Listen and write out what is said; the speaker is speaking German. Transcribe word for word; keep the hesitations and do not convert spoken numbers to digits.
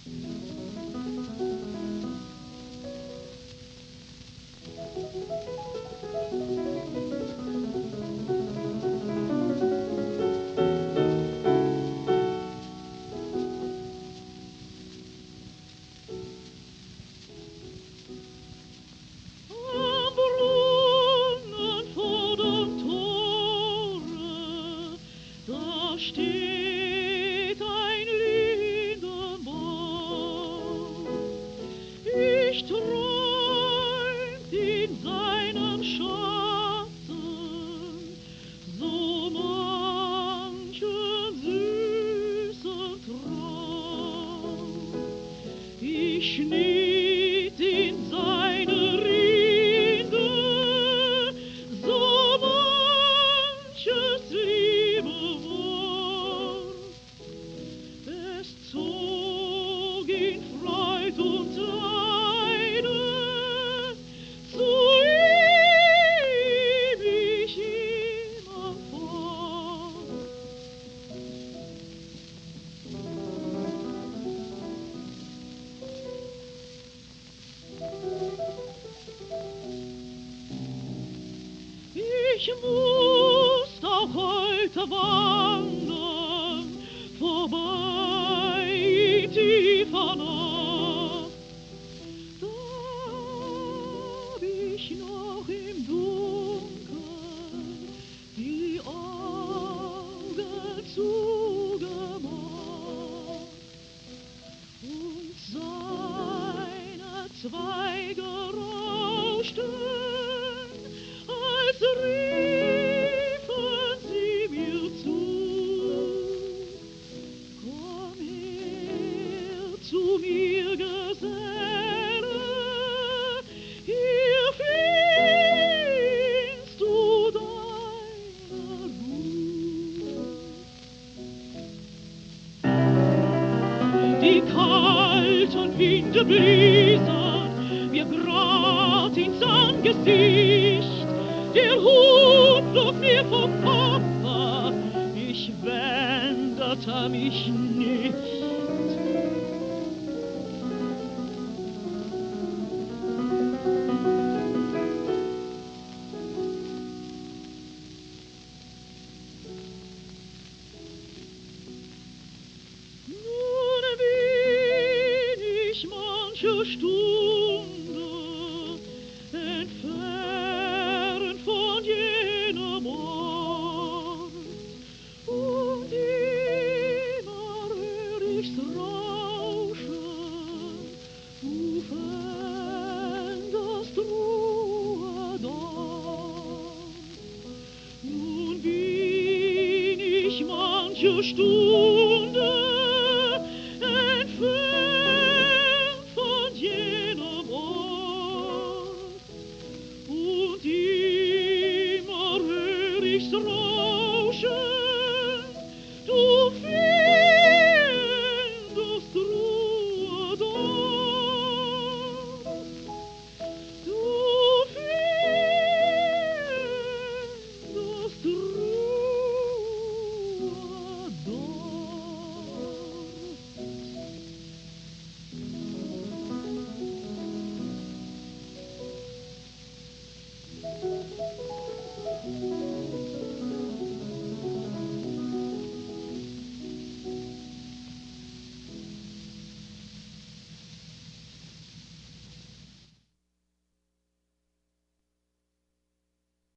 Ich muss auch heute wandern, vorbei in tiefer Nacht. Da hab ich noch im Dunkeln die Augen zugemacht und seine Zweige rauschten, als riefen sie mir zu. Komm her zu mir, Geselle, hier findest du deine Ruhe. Die kalten Winde bliesen mir grad ins Angesicht, der Hut flog mir vom Kopfe, ich wendete mich nicht. Nun bin ich manche Stunde entfernt von jenem Ort, und immer hör ich's rauschen, du fändest Ruhe dort. Nun bin ich manche Stunde